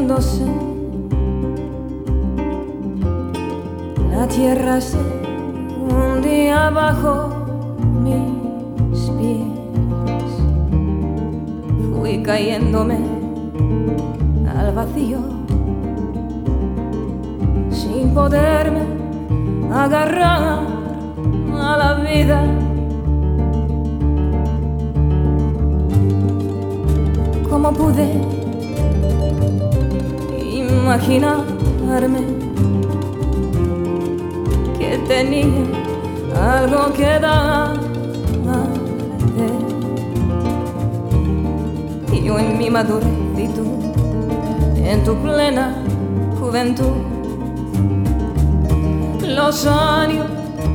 hundiéndose, la tierra se hundía bajo mis pies. Fui cayéndome al vacío sin poderme agarrar a la vida. ¿Cómo pude imaginarme que tenía algo que darte? Y yo en mi madurez y tú en tu plena juventud. Los años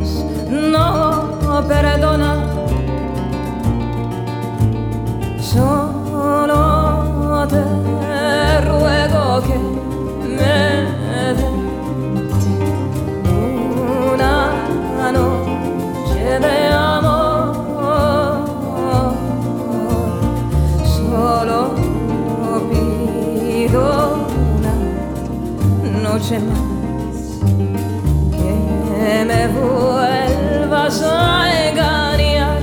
no perdonan, solo te ruego que me des una noche de amor. Solo pido una noche más, que me vuelvas a engañar.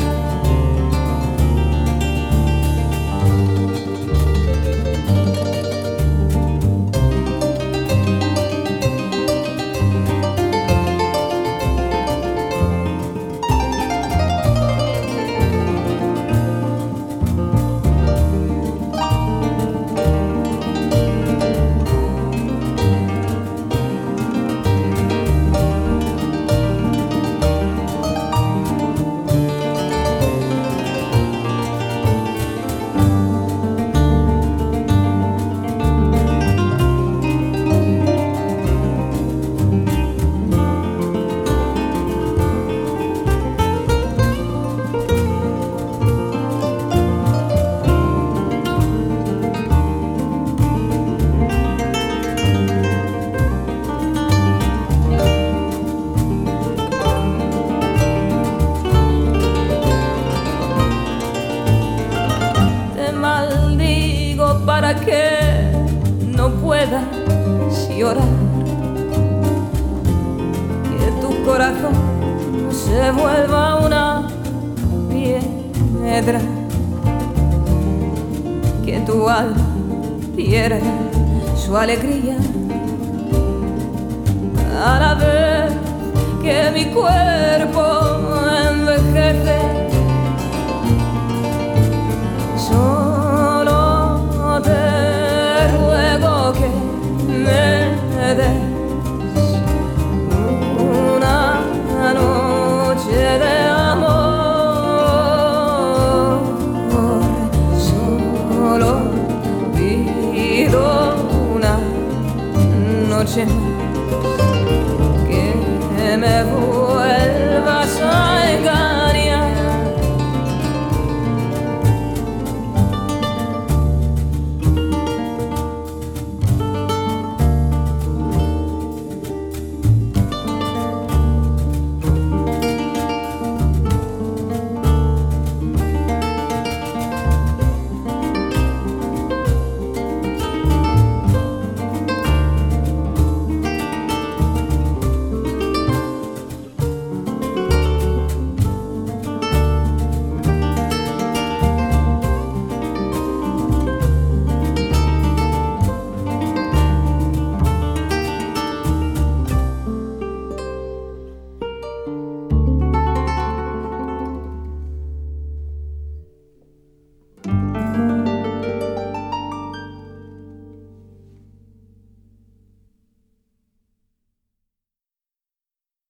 Para que no puedas llorar, que tu corazón se vuelva una piedra, que tu alma pierda su alegría a la vez que mi cuerpo envejece. Te ruego que me des una noche de amor. Solo pido una noche más.